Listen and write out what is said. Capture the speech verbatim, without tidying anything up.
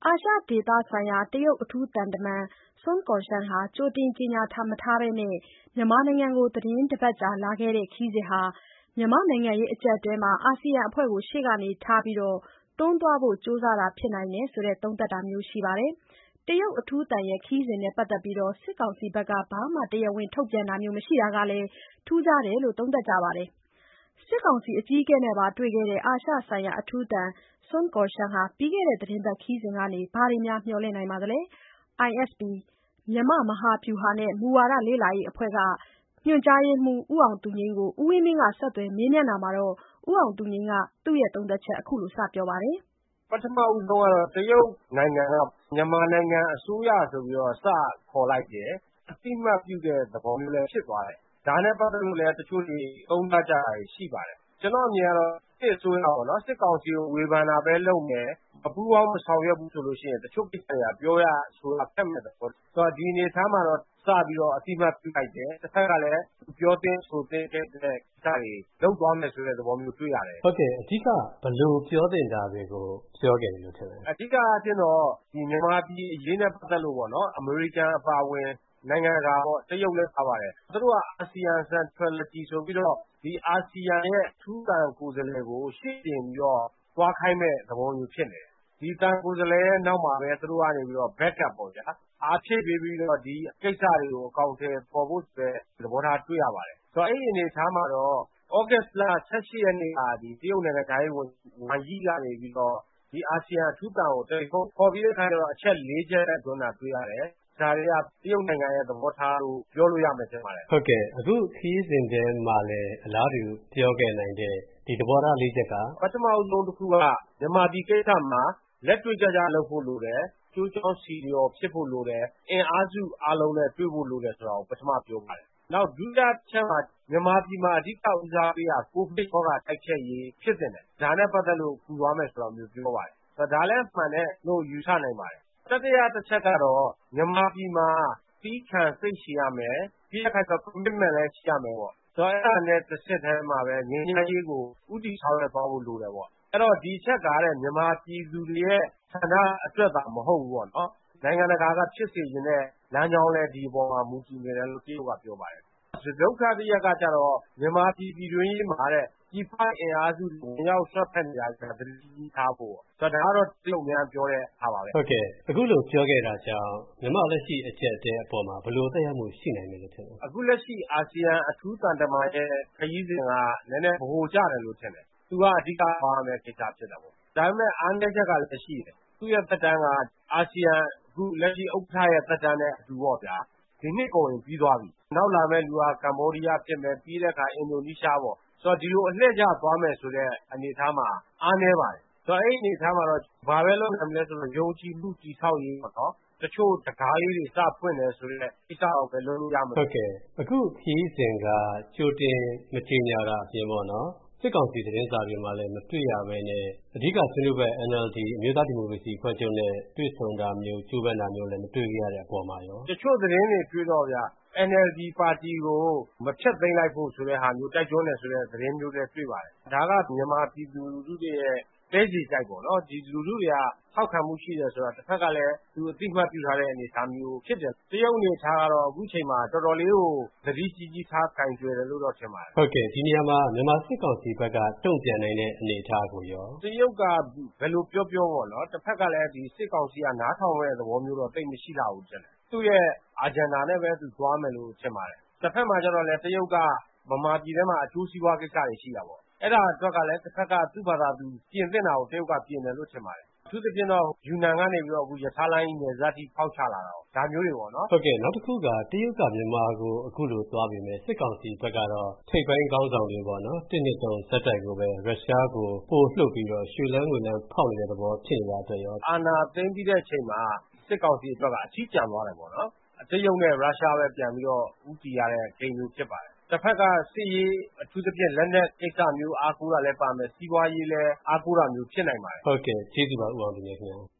အာရှဒေသဆိုင်ရာတရုတ်အထူးသံတမန် Sun Guoxiang ဟာ ကြိုတင်ကြေညာမထားဘဲ မြန်မာနိုင်ငံကို သီတင်းတပတ်ကြာလာခဲ့တဲ့ ခရီးစဉ်ဟာ မြန်မာ့နိုင်ငံရေးအကျပ်အတည်းမှာ အာဆီယံအဖွဲ့ကို ရှေ့ကထားပြီး တွန်းသွားဖို့ ကြိုးစားတာဖြစ်နိုင်တယ်ဆိုတဲ့ သုံးသပ်တာမျိုးရှိပါတယ်။ တရုတ်အထူးသံခရီးစဉ်နဲ့ပတ်သက်ပြီး စစ်ကောင်စီဘက်က ဘာမှ တရားဝင်ထုတ်ပြန်တာမျိုးမရှိတာကလည်း ထူးခြားတယ်လို့ သုံးသပ်ကြပါတယ်။ စစ်ကောင်စီအကြီးအကဲနဲ့ပါတွေ့ခဲ့တဲ့ အာရှဆိုင်ရာအထူးသံ Sun Guoxiang ဟာ ပြီးခဲ့တဲ့ သီတင်းပတ်ခရီးစဉ်ကနေ ဘာတွေ မျှော်လင့်နိုင်ပါသလဲ။ အိုင် အက်စ် ပီ မြန်မာ့မဟာဗျူဟာနဲ့ မူဝါဒလေ့လာရေးအဖွဲ့က ညွှန်ကြားရေးမှူး ဦးအောင်သူငြိမ်းကို ဦးဝင်းမင်းက ဆက်သွယ်မေးမြန်းရာမှာ ဦးအောင်သူငြိမ်းက သူ့ရဲ့သုံးသပ်ချက်ကို အခုလိုစပြောပါတယ်။ "ပထမဦးဆုံးကတော့ တရုတ်နိုင်ငံက မြန်မာနိုင်ငံအစိုးရဆိုပြီးတော့ စခေါ်လိုက်တယ်။ အသိအမှတ်ပြုတဲ့သဘောမျိုးလည်းဖြစ်သွားတယ်။ ဒါနဲ့ပတ်သက်လို့လည်း တချို့တွေသုံးသပ်ကြတာတွေရှိပါတယ်။ ကျနော့်အမြင်ကတော့ စစ်အစိုးရပေါ့နော် စစ်ကောင်စီကိုဝေဖန်တာပဲလုပ်မယ်။ မပူးပေါင်းမဆောင်ရွက်ဘူးဆိုရင် တချို့ကိစ္စတွေက ပြောရဆိုရခက်မယ့်သဘောရှိတယ်။ ဒီအနေအထားမှာတော့ စပြီးတော့ အသိအမှတ်ပြုလိုက်တယ်။ တဖက်ကလည်း ပြောသင့်ဆိုသင့်တဲ့ကိစ္စတွေလုပ်သွားမယ်ဆိုတဲ့သဘောမျိုးတွေ့ရတယ်။" ဟုတ်ကဲ့ အဓိက ဘယ်လိုပြောသင့်တာတွေကို ပြောခဲ့တယ်လို့ထင်လဲ။ "အဓိကအားဖြင့်တော့ မြန်မာပြည်အရေးနဲ့ပတ်သက်လို့ပေါ့နော် အမေရိကန်အပါအဝင် နိုင်ငံတကာပေါ့ တရုတ်လည်းပါပါတယ်။ သူတို့က အာဆီယံ Centrality ဆိုပြီးတော့ ဒီအာဆီယံရဲ့အထူးသံကိုယ်စားလှယ်ကို ရှေ့တင်ပြီးတော့ သွားခိုင်းမယ့်သဘောမျိုးဖြစ်နေတယ်။ ဒီသံကိုယ်စားလှယ်ရဲ့နောက်မှာပဲ သူတို့ကနေပြီးတော့ Back-up ပေါ့ဗျာ အားဖြည့်ပေးပြီးတော့ ဒီကိစ္စတွေကို အကောင်အထည်ဖော်ဖို့ဆိုတဲ့သဘောထားတွေ့ရပါတယ်။ ဆိုတော့ အဲဒီအနေအထားမှာတော့ သြဂုတ်လ ၁၈ ရက်နေ့က တရုတ်နိုင်ငံခြားရေးဝန်ကြီး Wang Yi ကနေပြီးတော့ ဒီအာဆီယံအထူးသံကို တယ်လီဖုန်းခေါ်ပြီးတဲ့အခါကျတော့ အချက် လေးချက်တိုက်တွန်းတာတွေ့ရတယ်။ ဒါတွေက တရုတ်နိုင်ငံရဲ့သဘောထားလို့ ပြောလို့ရမယ်ထင်ပါတယ်။ " ဟုတ်ကဲ့ အခုခရီးစဉ်ထဲမှာလည်း အလားတူပြောခဲ့နိုင်တဲ့ ဒီသဘောထားလေးချက်ကပထမဦးဆုံးတခုက မြန်မာပြည်ကိစ္စမှာလက်တွေ့ကျကျလုပ်ဖို့လိုတယ်။ ကျိုးကြောင်းဆီလျော်ဖြစ်ဖို့လိုတယ်။ အင်အားစုအားလုံးနဲ့တွေ့ဖို့လိုတယ်ဆိုတာကို ပထမပြောပါတယ်။ နောက်ဒုတိယအချက်မှာ မြန်မာပြည်မှာအဓိကဦးစားပေးတာ ကိုဗစ်ရောဂါတိုက်ဖျက်ရေးဖြစ်သင့်တယ်။ ဒါနဲ့ပတ်သက်လို့ကူသွားမယ်ဆိုတာမျိုးပြောပါတယ်။ ဒါလည်းမှန်တယ်လို့ယူဆနိုင်ပါတယ်။ တတိယအချက်ကတော့ မြန်မာပြည်မှာ သည်းခံစိတ်ရှည်ရမယ်။ ပြီးတဲ့အခါကျတော့ Commitment လည်းရှိရမယ်ပေါ့။ ဆိုတော့ အဲဒါနဲ့တဆက်တည်းမှာပဲ ငြိမ်းချမ်းရေးကို ဦးတည်ဆောင်ရွက်သွားဖို့လိုတယ်ပေါ့။ အဲဒီတော့ ဒီအချက်ကတဲ့ မြန်မာပြည်သူတွေရဲ့ဆန္ဒအတွက်သာမဟုတ်ဘူးပေါ့နော်။ နိုင်ငံတကာကဖြစ်စေချင်တဲ့လမ်းကြောင်းလည်း ဒီအပေါ်မှာမူတည်နေတယ်လို့ တရုတ်ကပြောပါတယ်။ စတုတ္ထအချက်ကကျတော့ မြန်မာပြည်ပြည်တွင်းရေးမှာတဲ့ ပြည်ပအင်အားစုတွေဝင်ရောက်စွက်ဖက်နေတာကို သတိကြီးထားဖို့ပေါ့။ ဒါကတော့ တရုတ်အများပြောတဲ့ဟာပါပဲ။" ဟုတ်ကဲ့ အခုလိုပြောခဲ့တာကြောင့် မြန်မာ့လက်ရှိအကျပ်အတည်းအပေါ်မှာ ဘယ်လိုသက်ရောက်မှုရှိနိုင်မယ်လို့ထင်လဲ။ "အခုလက်ရှိအာဆီယံအထူးသံတမန်ရဲ့ခရီးစဉ်က နည်းနည်းဗဟိုကျတယ်လို့ထင်တယ်။ သူကအဓိကသွားရမယ့်ကိစ္စဖြစ်တာပေါ့။ ဒါပေမဲ့အားနည်းချက်ကလည်းရှိတယ်။ သူ့ရဲ့သက်တမ်းက အာဆီယံအခုလက်ရှိဥက္ကဋ္ဌရဲ့သက်တမ်းနဲ့အတူပေါ့ဗျာ ဒီနှစ်ကုန်ရင်ပြီးသွားပြီ။ နောက်လာမယ့်သူက ကမ္ဘောဒီးယားဖြစ်မယ်။ ပြီးတဲ့အခါ အင်ဒိုနီးရှားပေါ့။ ဆိုတော့ ဒီလိုအလှည့်ကျသွားမယ်ဆိုတဲ့အနေအထားမှာ အားနည်းပါတယ်။ ဆိုတော့ အဲဒီအနေအထားမှာတော့ ဘာပဲလုပ်နိုင်မလဲဆိုတော့ ယုံကြည်မှုတည်ဆောက်ရေးပေါ့နော်။ တချို့တံခါးလေးတွေစဖွင့်တယ်ဆိုတဲ့ကိစ္စလောက်ပဲလုပ်လို့ရမယ်။" ဟုတ်ကဲ့ အခုခရီးစဉ်က ကြိုတင်မကြေညာတာအပြင်ပေါ့နော် စစ်ကောင်စီသတင်းစာတွေမှာလည်းမတွေ့ရဘဲနဲ့ အဓိကဆွေးနွေးဘက် အန်အယ်လ်ဒီ အမျိုးသားဒီမိုကရေစီအဖွဲ့ချုပ်နဲ့တွေ့ဆုံတာမျိုး ကြိုးပမ်းတာမျိုးလည်းမတွေ့ခဲ့ရတဲ့အပေါ်မှာရော။ "တချို့သတင်းတွေတွေ့တော့ဗျ အန်အယ်လ်ဒီပါတီကိုမဖျက်သိမ်းလိုက်ဖို့ဆိုတဲ့ဟာမျိုးတိုက်တွန်းတယ်ဆိုတဲ့သတင်းမျိုးလည်းတွေ့ပါတယ်။ ဒါကမြန်မာပြည်သူလူထုတွေရဲ့သည်းခြေကိုက်ပေါ့နော်။ ဒီလူထုတွေကထောက်ခံမှုရှိတယ်ဆိုတာ တဖက်ကလည်းသူအသိအမှတ်ပြုထားတဲ့အနေအထားမျိုးဖြစ်တယ်။ တရုတ်အနေအထားကတော့ အခုချိန်မှာတော်တော်လေးကို သတိကြီးကြီးထားကိုင်တွယ်တယ်လို့တော့ထင်ပါတယ်။" ဟုတ်ကဲ့ ဒီနေရာမှာ မြန်မာစစ်ကောင်စီဘက်က တုံ့ပြန်နိုင်တဲ့အနေအထားကိုရော။ "တရုတ်ကဘယ်လိုပြောပြောပေါ့နော် တဖက်ကလည်းဒီစစ်ကောင်စီကနားထောင်တဲ့သဘောမျိုးတော့သိပ်မရှိလှဘူးထင်တယ်။ သူ့ရဲ့ Agenda နဲ့ပဲသူသွားမယ်လို့ထင်ပါတယ်။ တဖက်မှာကျတော့လည်း တရုတ်က ဗမာပြည်ထဲမှာအကျိုးစီးပွားကိစ္စတွေရှိတာပေါ့။ အဲဒါအတွက်ကလည်း တဖက်ကသူ့ဘာသာသူပြင်သင့်တာကို တရုတ်ကပြင်တယ်လို့ထင်ပါတယ်။ အထူးသဖြင့်တော့ ယူနန်ကနေပြီးတော့ ရထားလိုင်းကြီးနယ်စပ်ထိဖောက်ချလာတာကို ဒါမျိုးတွေပေါ့နော်။ " ဟုတ်ကဲ့ နောက်တခုက တရုတ်ကမြန်မာကိုအခုလိုသွားပေမဲ့ စစ်ကောင်စီဘက်ကတော့ ထိပ်ပိုင်းခေါင်းဆောင်တွေပေါ့နော် တစ်နှစ်တုန်းဆက်တိုက်ကိုပဲ ရုရှားကိုပို့လွှတ်ပြီးတော့ ရွှေလန်းငွေလန်းဖောက်နေတဲ့သဘောဖြစ်နေတာအတွက်ရော။ "အာဏာသိမ်းပြီးတဲ့အချိန်မှာ စစ်ကောင်စီအတွက်ကအထီးကျန်သွားတယ်ပေါ့နော်။ တရုတ်နဲ့ရုရှားပဲပြန်ပြီးတော့ဦးတည်ရတဲ့ဂိမ်းမျိုးဖြစ်ပါတယ်။ တဖက်ကစစ်ရေးအထူးသဖြင့်လက်နက်ကိစ္စမျိုးအားကိုးတာလည်းပါမယ်။ စီးပွားရေးလည်းအားကိုးတာမျိုးဖြစ်နိုင်ပါတယ်။" ဟုတ်ကဲ့ ကျေးဇူးပါ ဦးအောင်သူငြိမ်းခင်ဗျာ။